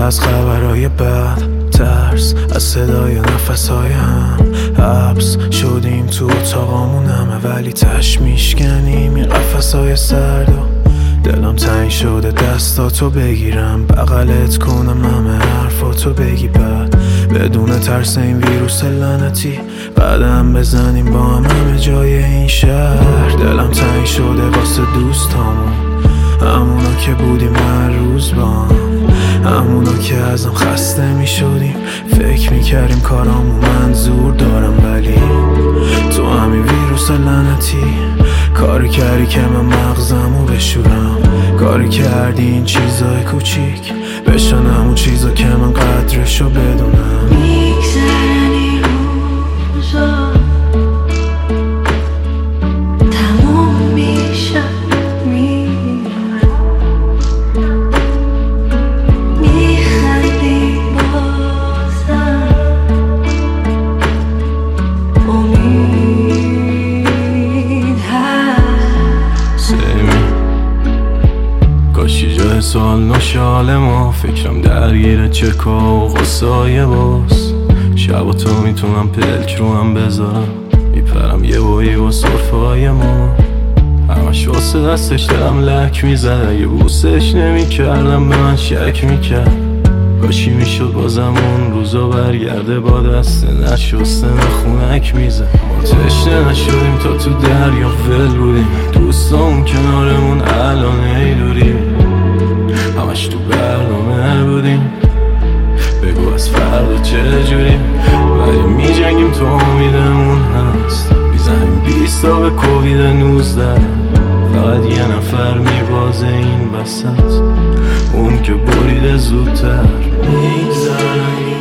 از خبرهای بد، ترس از صدای نفسهای هم، حبس شدیم تو اتاقامون همه، ولی تش میشکنیم این قفسهای سرد و دلم تنگ شده دستاتو بگیرم بغلت کنم همه حرفاتو بگی بعد بدون ترس این ویروس لعنتی قدم بزنیم با همه جای این شهر. دلم تنگ شده واسه دوستامون، همونا که بودیم هر روز با همونا که ازم خسته می شدیم فکر می کردیم کارامون منظور دارم، ولی تو همین ویروس لعنتی کاری کردی که من مغزمو بشورم، کاری کردی این چیزای کوچیک بشن همون چیزا که من قدرشو بدونم. میگذرن این روزا تموم میشن میرن، میخندی بازم امید هست. کاشی جای سوال نشال ما فکرم درگیر چکا و غصای باز، شب تو میتونم پلک رو هم بذارم میپرم یه بایی با صرفای ما، همش واسه دستش دلم لک میزد، اگه بوسش نمیکردم به من شک میکرد، کاشی میشد بازم اون روزا برگرده با دست نشسته خونک میزد، ما تشنه نشدیم تا تو دریا ول بودیم، دوستامون کنارمون الان ایدوری همش تو برنامه بودیم، بگو از فردا چه جوریم ولی میجنگیم تو امیدمون هست، میزنیم 20 تا به کووید 19 فقط یه نفر میبازه این وسط اون که بریده زودتر. میگذرن